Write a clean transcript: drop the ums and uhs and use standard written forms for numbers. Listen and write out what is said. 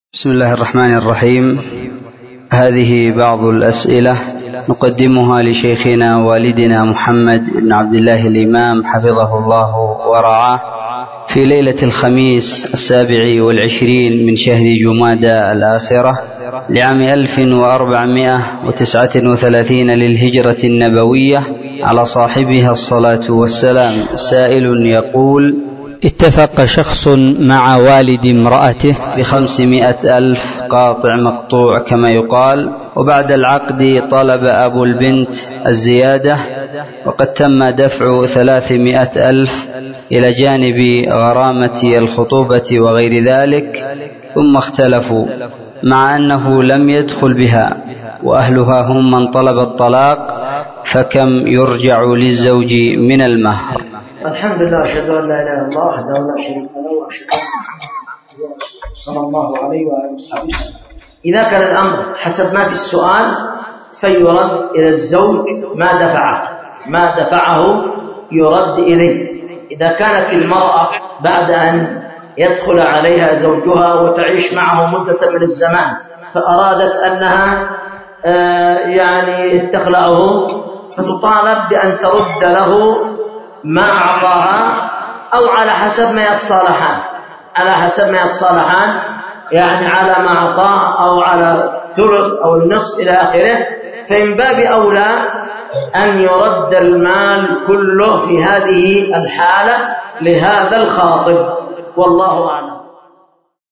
بسم الله الرحمن الرحيم. هذه بعض الأسئلة نقدمها لشيخنا والدنا محمد بن عبد الله الإمام حفظه الله ورعاه في ليلة الخميس 27 من شهر جمادى الآخرة لعام 1439 للهجرة النبوية على صاحبها الصلاة والسلام. سائل يقول: اتفق شخص مع والد امرأته ب500,000 قاطع مقطوع كما يقال، وبعد العقد طلب أبو البنت الزيادة، وقد تم دفع 300,000 إلى جانب غرامة الخطوبة وغير ذلك، ثم اختلفوا مع أنه لم يدخل بها وأهلها هم من طلب الطلاق، فكم يرجع للزوج من المهر؟ الحمد لله، أشهد أن لا إله إلا الله وحده لا شريك له وأشهد أن صلى الله عليه وآله وصحبه وسلم. إذا كان الأمر حسب ما في السؤال فيرد إلى الزوج ما دفعه يرد إليه. إذا كانت المرأة بعد أن يدخل عليها زوجها وتعيش معه مدة من الزمان فأرادت أنها تخلعه، فتطالب بأن ترد له ما أعطاها، أو على حسب ما يتصالحان، على ما أعطاه أو على الثلث أو النصف إلى آخره. فإن باب أولى أن يرد المال كله في هذه الحالة لهذا الخاطب، والله أعلم.